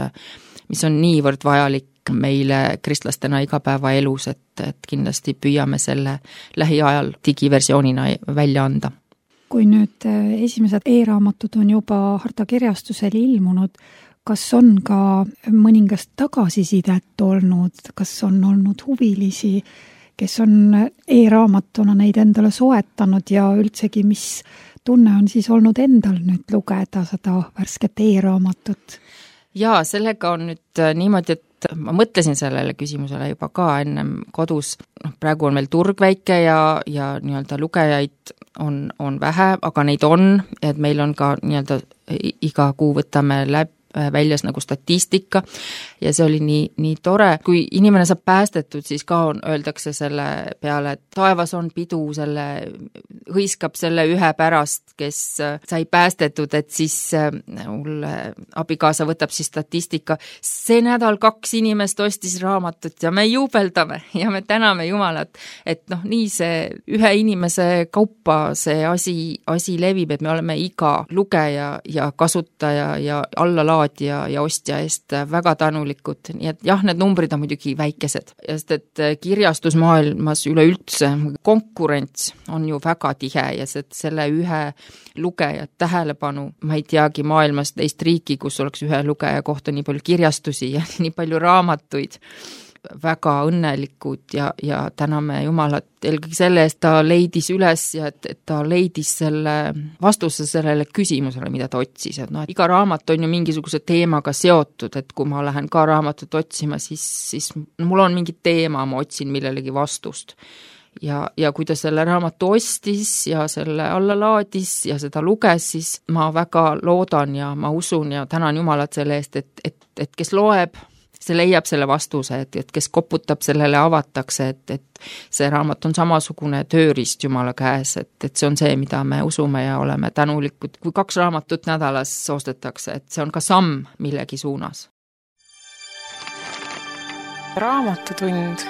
mis on niivõrd vajalik meile kristlastena igapäevaelus, et kindlasti püüame selle lähiajal digiversioonina välja anda. Kui nüüd esimesed e-raamatud on juba Harta kirjastusel ilmunud, kas on ka mõningast tagasisidet olnud, kas on olnud huvilisi, kes on e-raamatuna neid endale soetanud ja üldsegi, mis tunne on siis olnud endal nüüd lugeda seda värsket e-raamatut? Jaa, sellega on nüüd niimoodi, et ma mõtlesin sellele küsimusele juba ka ennem kodus. Praegu on meil turg väike ja nii-öelda lugejaid on vähe, aga neid on, et meil on ka nii-öelda iga kuu võtame väljas nagu statistika ja see oli nii tore. Kui inimene saab päästetud, siis ka öeldakse selle peale, et taevas on pidu, hõiskab selle ühe pärast, kes sai päästetud, et siis mul abikaasa võtab siis statistika. See nädal 2 inimest ostis raamatut ja me juubeldame ja me täname Jumalat, et nii see ühe inimese kaupa see asi levib, et me oleme iga lugeja ja kasutaja ja allalaadija ja ostja eest väga tänulikud, nii et jah, need numbrid on muidugi väikesed, sest et kirjastusmaailmas üleüldse konkurents on ju väga tihe ja selle ühe lugeja tähelepanu, ma ei teagi maailmas teist riiki, kus oleks ühe lugeja kohta nii palju kirjastusi ja nii palju raamatuid, väga õnnelikud ja täname Jumalat eelkõige selle eest, ta leidis üles ja et ta leidis selle vastuse sellele küsimusele, mida ta otsis, et iga raamat on ju mingisuguse teemaga seotud, et kui ma lähen ka raamatut otsima, siis mul on mingi teema, ma otsin millelegi vastust. Ja kui ta selle raamatu ostis ja selle alla laadis ja seda luges, siis ma väga loodan ja ma usun ja tänan Jumalat selle eest, et kes loeb, see leiab selle vastuse, et kes koputab, sellele avatakse, et see raamat on samasugune tööriist Jumala käes, et see on see, mida me usume ja oleme tänulikud. Kui 2 raamatut nädalas ostetakse, et see on ka samm millegi suunas. Raamatutund.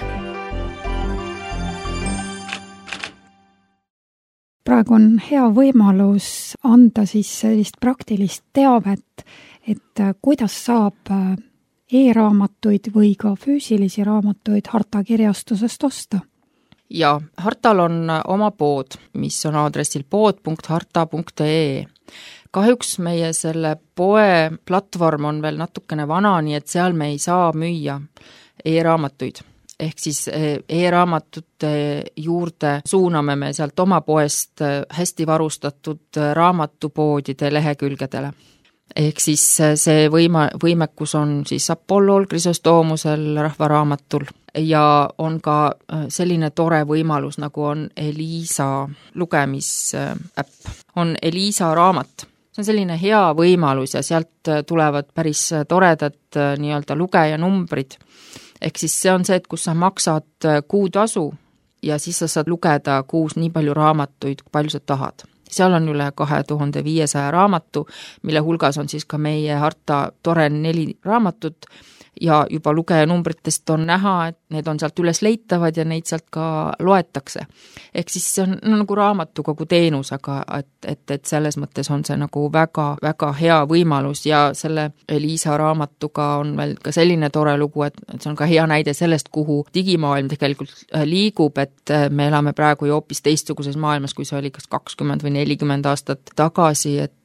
Praegu on hea võimalus anda siis sellist praktilist teavet, et kuidas saab e-raamatuid või ka füüsilisi raamatuid Harta kirjastusest osta? Ja Hartal on oma pood, mis on aadressil pood.harta.ee. Kahjuks meie selle poe platvorm on veel natukene vana, nii et seal me ei saa müüa e-raamatuid. Ehk siis e-raamatute juurde suuname me sealt oma poest hästi varustatud raamatupoodide lehekülgedele. Ehk siis see võimekus on siis Apollol, Krisostoomusel, Rahvaraamatul ja on ka selline tore võimalus, nagu on Elisa lugemisäpp. On Elisa raamat. See on selline hea võimalus ja sealt tulevad päris toredad nii-öelda lugejanumbrid. Ehk siis see on see, et kus sa maksad kuutasu ja siis sa saad lugeda kuus nii palju raamatuid, kui palju sa tahad. Seal on üle 2500 raamatu, mille hulgas on siis ka meie Harta tore 4 raamatut ja juba lugejanumbritest on näha, et need on sealt üles leitavad ja neid sealt ka loetakse. Ehk siis see on nagu raamatukogu teenus, aga et selles mõttes on see nagu väga, väga hea võimalus ja selle Elisa raamatuga on veel ka selline tore lugu, et see on ka hea näide sellest, kuhu digimaailm tegelikult liigub, et me elame praegu ju hoopis teistsuguses maailmas, kui see oli kas 20 või 40 aastat tagasi, et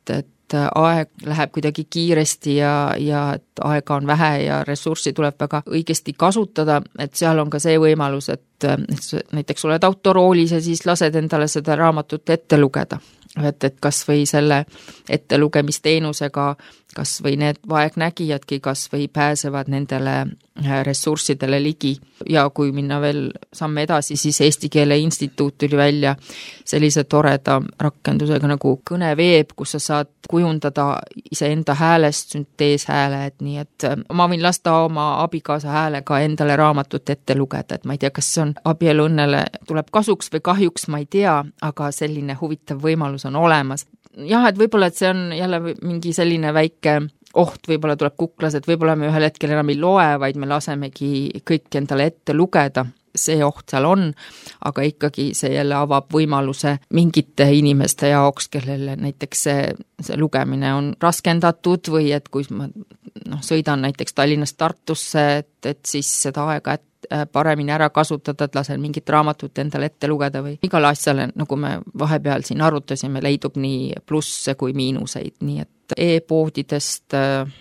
aeg läheb kuidagi kiiresti ja et aega on vähe ja ressurssi tuleb väga õigesti kasutada, et seal on ka see võimalus, et näiteks oled autoroolis ja siis lased endale seda raamatut ette lugeda. Et kas või selle ettelugemisteenusega, kas või need vaegnägijadki kas või pääsevad nendele ressurssidele ligi. Ja kui minna veel samme edasi, siis Eesti Keele Instituut tuli välja sellise toreda rakendusega nagu kõneveeb, kus sa saad kujundada iseenda häälest sünteeshääle, et nii, et ma võin lasta oma abikaasa häälega endale raamatut ette lugeda, et ma ei tea, kas see on abieluõnnele tuleb kasuks või kahjuks, ma ei tea, aga selline huvitav võimalus on olemas. Jah, et võib-olla, et see on jälle mingi selline väike oht, võib-olla tuleb kuklas, et võib-olla me ühel hetkel enam ei loe, vaid me lasemegi kõik endale ette lugeda. See oht seal on, aga ikkagi see jälle avab võimaluse mingite inimeste jaoks, kellele näiteks see lugemine on raskendatud või et kui ma sõidan näiteks Tallinnast Tartusse, et siis seda aega paremini ära kasutada, et lasen mingit raamatut endale ette lugeda või igale asjale, nagu me vahepeal siin arutasime, leidub nii plusse kui miinuseid, nii et e-poodidest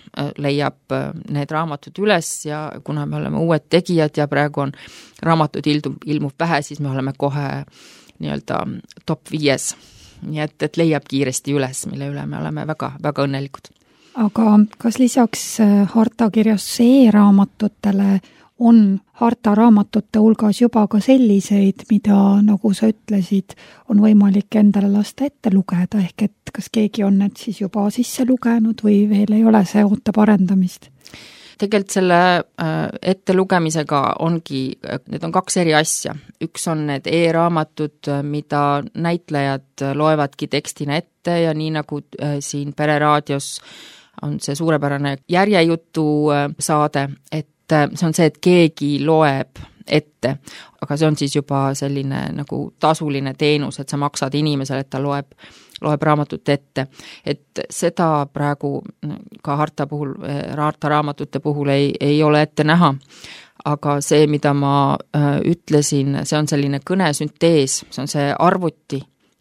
leiab need raamatud üles ja kuna me oleme uued tegijad ja praegu on raamatud ilmub vähe, siis me oleme kohe nii-öelda top 5. Nii et leiab kiiresti üles, mille üle me oleme väga, väga õnnelikud. Aga kas lisaks Harta kirjastuse e-raamatutele on Harta raamatute hulgas juba ka selliseid, mida, nagu sa ütlesid, on võimalik endale lasta ette lugeda, ehk et kas keegi on need siis juba sisse lugenud või veel ei ole, see ootab arendamist? Tegelikult selle ette lugemisega ongi, need on 2 eri asja. Üks on need e-raamatud, mida näitlejad loevadki tekstina ette ja nii nagu siin Pereraadios on see suurepärane järjejutu saade, et see on see, et keegi loeb ette, aga see on siis juba selline nagu tasuline teenus, et sa maksad inimesele, et ta loeb raamatut ette. Et seda praegu ka Harta raamatute puhul ei ole ette näha. Aga see, mida ma ütlesin, see on selline kõnesüntees, see on see arvuti,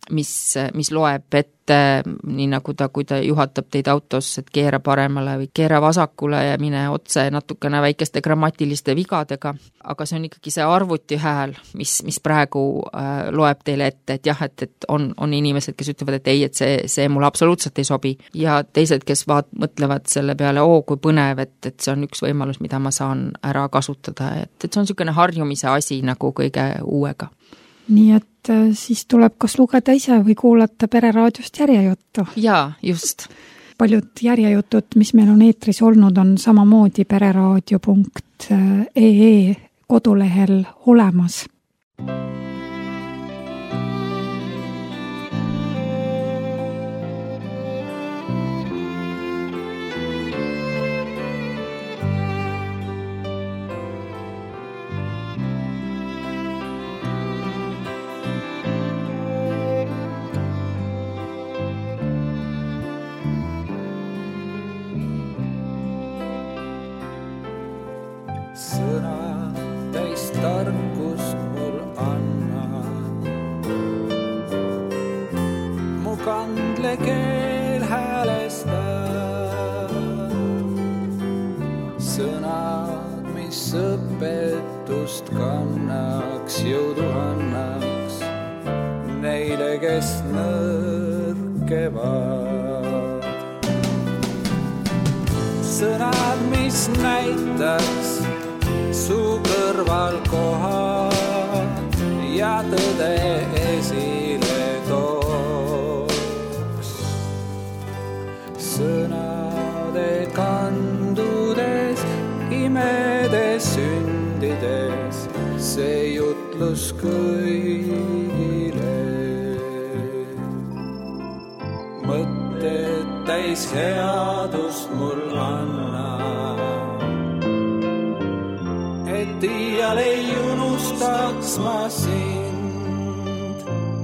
mis loeb ette, nii nagu kui ta juhatab teid autos, et keera paremale või keera vasakule ja mine otse natukene väikeste grammatiliste vigadega, aga see on ikkagi see arvuti hääl, mis praegu loeb teile ette, et jah, et on inimesed, kes ütlevad, et ei, et see mulle absoluutselt ei sobi ja teised, kes mõtlevad selle peale, kui põnev, et see on üks võimalus, mida ma saan ära kasutada, et see on niisugune harjumise asi nagu kõige uuega. Nii et siis tuleb kas lugeda ise või kuulata Pereraadiost järjejuttu. Jaa, just. Paljud järjejutud, mis meil on eetris olnud, on samamoodi pereraadio.ee kodulehel olemas. Sõna täis tarkust mul anna, mu kandlekeel häälestab. Sõnad, mis õpetust kannaks, jõudu annaks neile, kes nõrkevad. Sõnad, mis näitaks su kõrval kohad ja tõde esile tooks. Sõnade kandudes, imedes, sündides, see jutlus kõigile. Mõtted täis headust mul anna, et iial ei unustaks ma sind.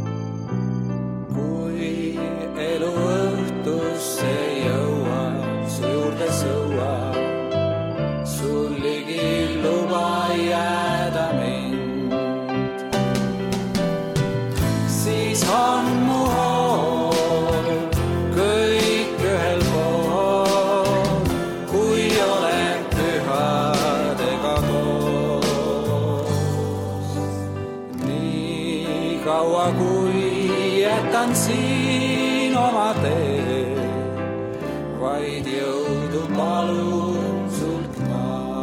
Kui elu õhtusse jõuab, su juurde sõuab, sul ligi luba jääda mind. Siis on mu hool kõik ühe kaua kui jätan siin oma tee, vaid jõudu palun sult ma.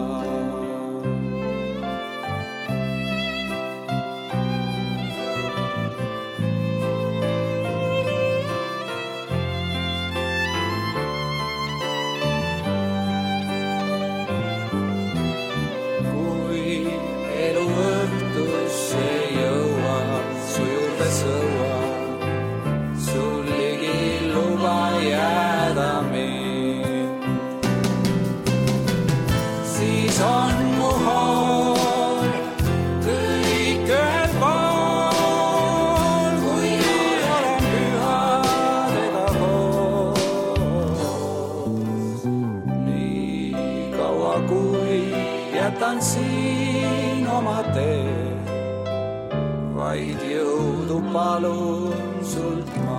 Jätan siin oma tee, vaid jõudu palun sult ma.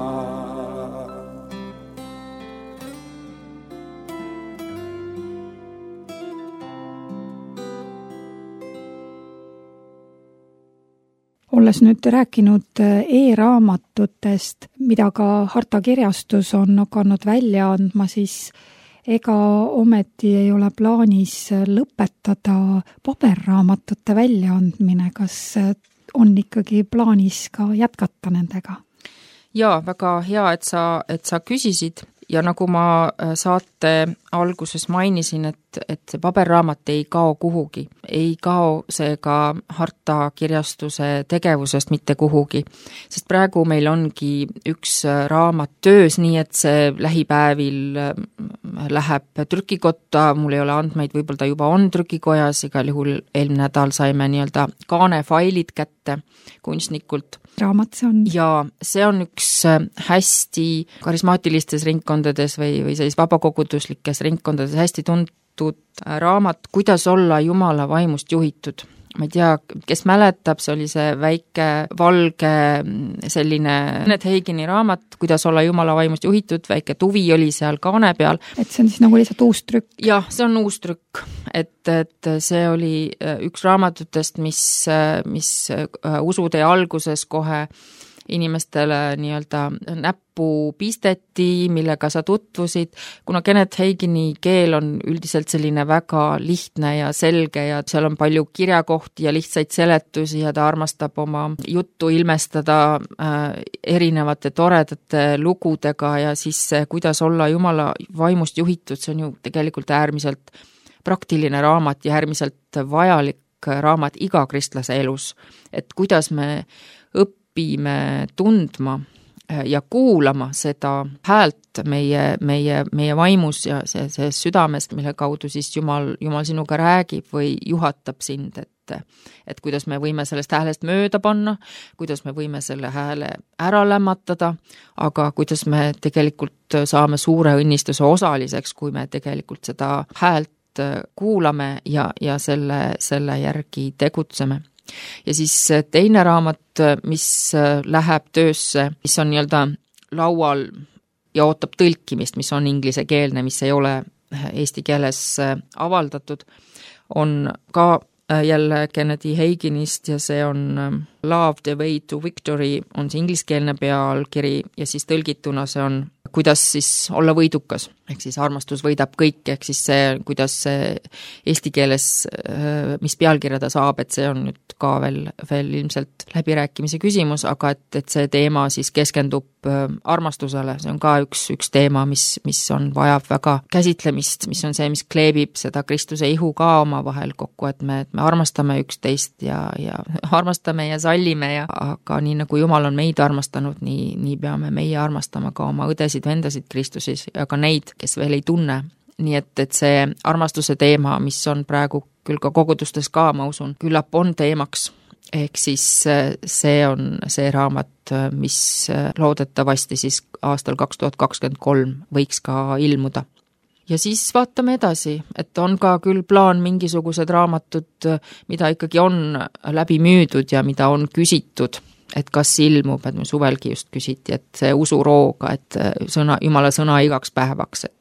Olles nüüd rääkinud e-raamatutest, mida ka Harta Kirjastus on hakanud välja andma, siis ega ometi ei ole plaanis lõpetada paberraamatute väljaandmine, kas on ikkagi plaanis ka jätkata nendega? Jaa, väga hea, et sa küsisid ja nagu ma saate alguses mainisin, et see paberraamat ei kao kuhugi. Ei kao see ka Harta Kirjastuse tegevusest mitte kuhugi, sest praegu meil ongi üks raamat töös, nii et see lähipäevil läheb trükikotta, mul ei ole andmeid, võib-olla ta juba on trükikojas, igal juhul eelmine nädal saime nii-öelda kaanefailid kätte kunstnikult. Raamat see on? Ja see on üks hästi karismaatilistes ringkondades või sellis vabakoguduslikes ringkondades hästi tuntud raamat, kuidas olla Jumala vaimust juhitud. Ma ei tea, kes mäletab, see oli see väike valge selline Kenneth Hagini raamat, kuidas olla Jumala vaimust juhitud, väike tuvi oli seal kaane peal. Et see on siis nagu lihtsalt uus trükk? Jah, see on uus trükk, et see oli üks raamatutest, mis usutee alguses kohe inimestele nii-öelda näppu pisteti, millega sa tutvusid, kuna Kenneth Hagini keel on üldiselt selline väga lihtne ja selge ja seal on palju kirjakohti ja lihtsaid seletusi ja ta armastab oma juttu ilmestada erinevate toredate lugudega ja siis kuidas olla Jumala vaimust juhitud, see on ju tegelikult äärmiselt praktiline raamat ja äärmiselt vajalik raamat iga kristlase elus, et kuidas me õpime tundma ja kuulama seda häält meie vaimus ja see südames, mille kaudu siis Jumal sinuga räägib või juhatab sind, et kuidas me võime sellest häälest mööda panna, kuidas me võime selle hääle ära lämmatada, aga kuidas me tegelikult saame suure õnnistuse osaliseks, kui me tegelikult seda häält kuulame ja selle järgi tegutseme. Ja siis teine raamat, mis läheb töösse, mis on nii-öelda laual ja ootab tõlkimist, mis on inglisekeelne, mis ei ole eesti keeles avaldatud, on ka jälle Kenneth Haginist ja see on Love the Way to Victory, on see ingliskeelne pealkiri ja siis tõlgituna see on kuidas siis olla võidukas, ehk siis armastus võidab kõik, ehk siis see, kuidas see eesti keeles, mis pealkirja ta saab, et see on nüüd ka veel ilmselt läbirääkimise küsimus, aga et see teema siis keskendub armastusele, see on ka üks teema, mis on vajab väga käsitlemist, mis on see, mis kleebib seda Kristuse ihu ka oma vahel kokku, et me armastame üksteist ja armastame ja sallime ja aga nii nagu Jumal on meid armastanud, nii peame meie armastama ka oma õdesid, vendasid Kristuses ja ka neid, kes veel ei tunne. Nii et see armastuse teema, mis on praegu küll ka kogudustes ka, ma usun, küllap on teemaks. Ehk siis see on see raamat, mis loodetavasti siis aastal 2023 võiks ka ilmuda. Ja siis vaatame edasi, et on ka küll plaan mingisugused raamatud, mida ikkagi on läbi müüdud ja mida on küsitud, et kas ilmub, et me suvelgi just küsiti, et see usurooga, et Jumala sõna igaks päevaks,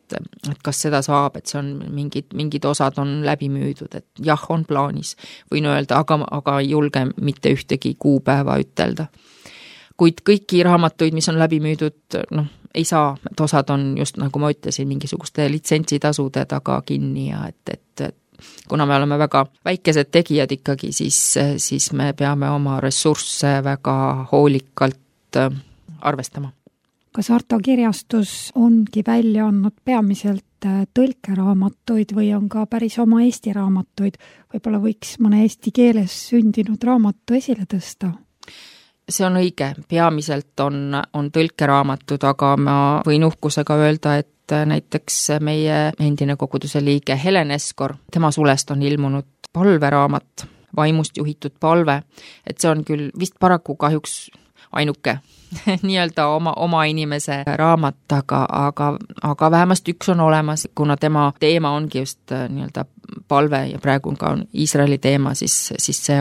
et kas seda saab, et see on mingid osad on läbi müüdud, et jah, on plaanis. Võin öelda, aga ei julge mitte ühtegi kuupäeva ütelda. Kuid kõiki raamatuid, mis on läbi müüdud, ei saa, et osad on just nagu ma ütlesin, mingisuguste litsentsitasude taga kinni ja et kuna me oleme väga väikesed tegijad ikkagi, siis me peame oma ressursse väga hoolikalt arvestama. Kas Harta kirjastus ongi välja andnud peamiselt tõlkeraamatuid või on ka päris oma eesti raamatuid? Võib-olla võiks mõne eesti keeles sündinud raamatu esile tõsta? See on õige, peamiselt on tõlkeraamatud, aga ma võin uhkusega öelda, et näiteks meie endine koguduse liige Helen Eskor, tema sulest on ilmunud palveraamat, vaimust juhitud palve, et see on küll vist paraku kahjuks ainuke nii-öelda oma inimese raamat, aga vähemast üks on olemas, kuna tema teema ongi just nii-öelda palve ja praegu on ka Iisraeli teema, siis see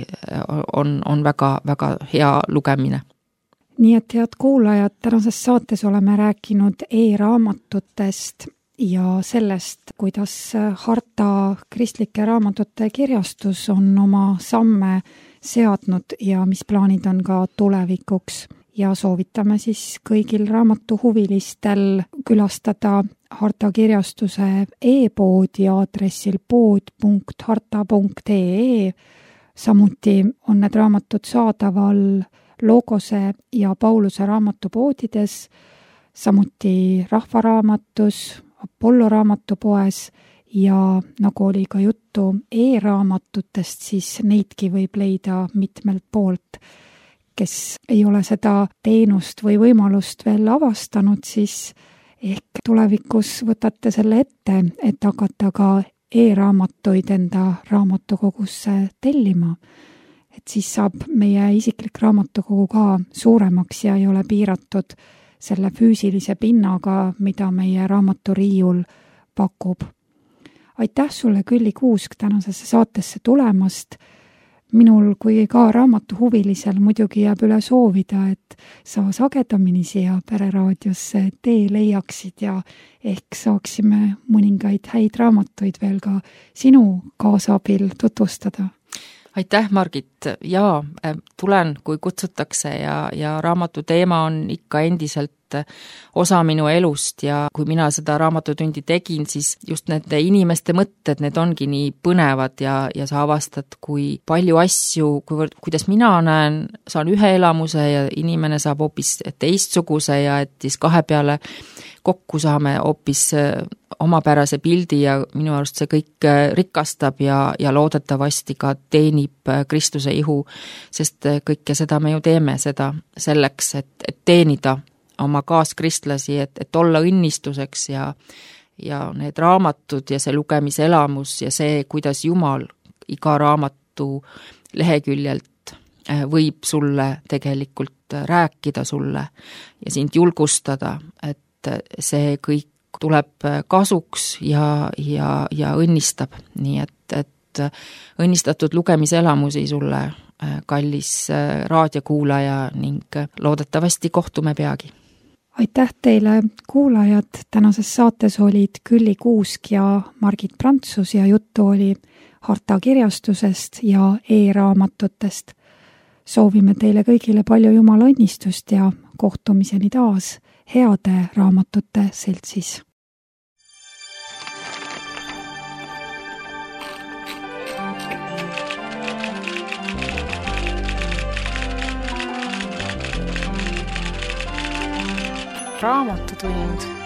on väga, väga hea lugemine. Nii et head kuulajad, tänases saates oleme rääkinud e-raamatutest ja sellest, kuidas Harta kristlike raamatute kirjastus on oma samme seadnud ja mis plaanid on ka tulevikuks. Ja soovitame siis kõigil raamatuhuvilistel külastada Harta kirjastuse e-poodi aadressil pood.harta.ee. Samuti on need raamatud saadaval Logose ja Pauluse raamatupoodides, samuti Rahvaraamatus, Apollo raamatupoes ja nagu oli ka juttu e-raamatutest, siis neidki võib leida mitmelt poolt. Kes ei ole seda teenust või võimalust veel avastanud, siis ehk tulevikus võtate selle ette, et hakata ka e-raamatuid enda raamatukogusse tellima. Et siis saab meie isiklik raamatukogu ka suuremaks ja ei ole piiratud selle füüsilise pinnaga, mida meie raamaturiiul pakub. Aitäh sulle, Külli Kuusk, tänasesse saatesse tulemast. Minul kui ka raamatuhuvilisel muidugi jääb üle soovida, et sa sagedamini siia Pereraadiosse tee leiaksid ja ehk saaksime mõningaid häid raamatuid veel ka sinu kaasabil tutvustada. Aitäh, Margit! Jaa, tulen, kui kutsutakse ja raamatu teema on ikka endiselt osa minu elust ja kui mina seda raamatutundi tegin, siis just nende inimeste mõtted, need ongi nii põnevad ja sa avastad, kui palju asju, kuidas mina näen, saan ühe elamuse ja inimene saab hoopis teistsuguse ja et siis kahe peale kokku saame hoopis omapärase pildi ja minu arust see kõik rikastab ja loodetavasti ka teenib Kristuse ihu, sest kõike seda me ju teeme seda selleks, et teenida oma kaaskristlasi, et olla õnnistuseks ja need raamatud ja see lugemiselamus ja see, kuidas Jumal iga raamatu leheküljelt võib sulle tegelikult rääkida sulle ja sind julgustada, et see kõik tuleb kasuks ja õnnistab, nii et õnnistatud lugemiselamusi sulle, kallis raadiokuulaja ning loodetavasti kohtume peagi. Aitäh teile, kuulajad! Tänases saates olid Külli Kuusk ja Margit Prantsus ja juttu oli Harta kirjastusest ja e-raamatutest. Soovime teile kõigile palju Jumala õnnistust ja kohtumiseni taas heade raamatute seltsis. Raamatutund.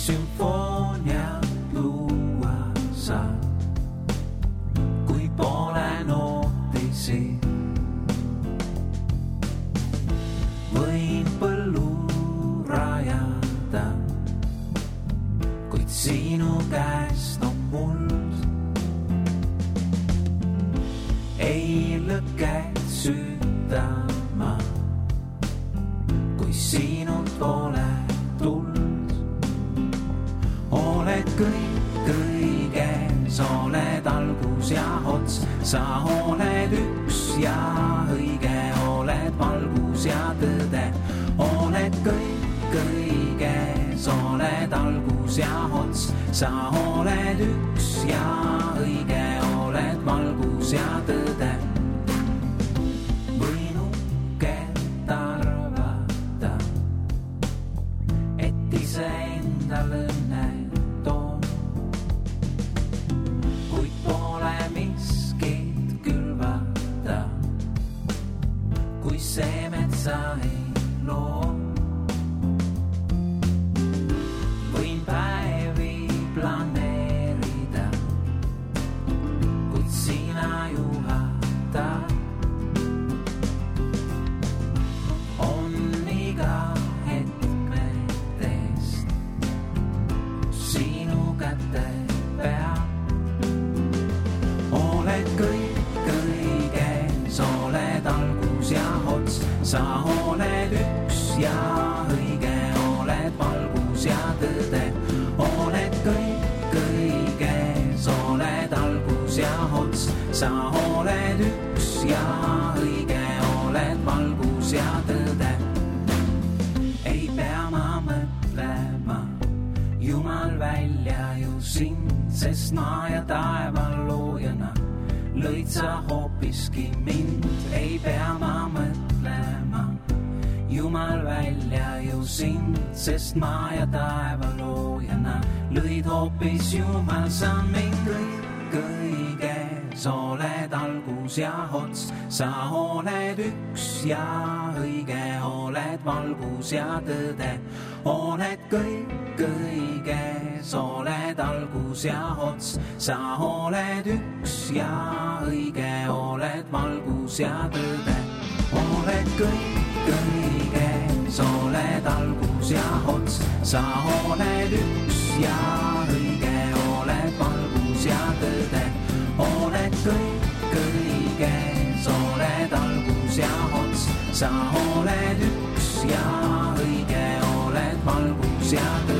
sümfooniat luua saab, kui pole nootisi. Võin põllu rajada, kuid sinu käest on muld. Ei lõket süütama, kui sinult pole tuld. Oled kõik õiges, oled algus ja ots, sa oled üks ja õige, oled valgus ja tõde. Oled kõik õiges, oled algus ja ots, sa oled üks ja õige, oled valgus ja tõde. Võin uhkelt arvata, et iseendal õnne toon, kuid pole miskit külvata, kui see metsa ei loo. Võin päevi planeerida, kuid sina juhatad. On iga hetk meelest sinu käte peal. Oled kõik õiges, oled algus ja ots, sa oled üks ja õige, oled valgus ja tõde. Oled kõik õiges, oled algus ja ots, sa oled üks ja õige, oled valgus ja tõde. Ei pea ma mõtlema, Jumal välja ju sind, sest maa ja taeva loojana lõid sa hoopiski mind. Ei pea ma mõtlema, Jumal välja ju sind, sest maa ja taeva loojana lõid hoopis Jumal sa mind. Kõik õiges, oled algus ja ots, sa oled üks ja õige, oled valgus ja tõde. Oled kõik õiges, oled algus ja ots, sa oled üks ja õige, oled valgus ja tõde. Oled kõik õiges, oled algus ja ots, sa oled üks ja õige, oled valgus ja tõde. Oled kõik õiges, oled algus ja ots, sa oled üks ja õige, oled valgus ja tõde.